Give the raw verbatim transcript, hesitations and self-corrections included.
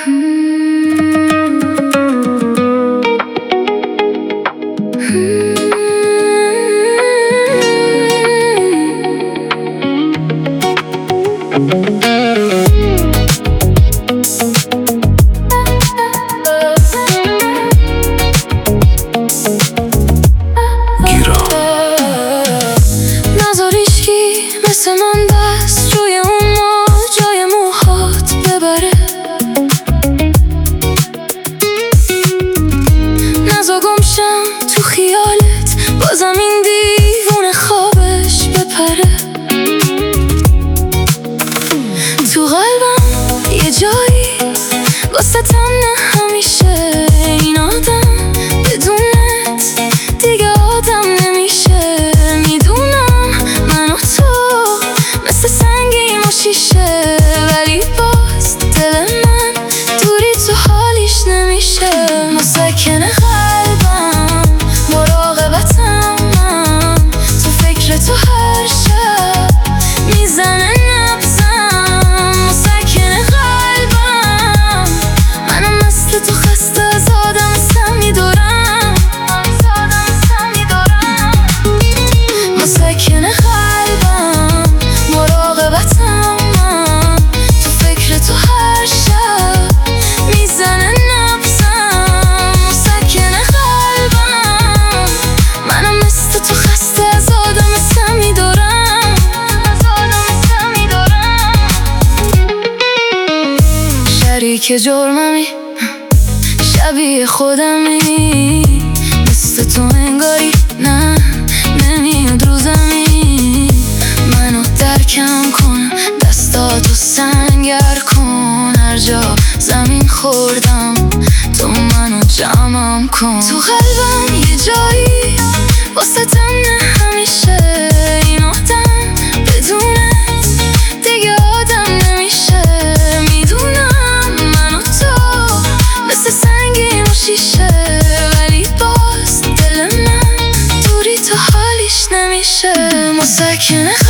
مثل من بس روی اون ما جای موهات ببره. نزا گمشم تو خیالت، بازم این دیوونه خوابش بپره. تو قلبم یه جایی واسه تمنه همیشه، این آدم بدونت دیگه آدم نمیشه. میدونم من و تو مثل سنگیم و شیشه، ولی باز دل من دوری تو حالیش نمیشه. مسکن قلبم مراقبتم، من تو فکر تو هر شب میزنه نبضم. مسکن قلبم منم مثل تو خسته از آدم سم میدارم. مسکن قلبم مراقبتم، من تو فکر تو هر شب میزنه نبضم. مسکن قلبم منم مثل تو خسته از آدم سم میدارم. شریک جرممی، شبیه خودمی، مثل تو انگاری نه نمیاد رو زمین. منو درکم کن، دستاتو سنگر کن، هر جا زمین خوردم تو منو جمعم کن. تو قلبم یه جایی واسه تمنه همیشه، این آدم بدونت دیگه آدم نمیشه. میدونم من و تو مثل سنگیم و شیشه، ولی باز دل من دوری تو حالیش نمیشه. مسکن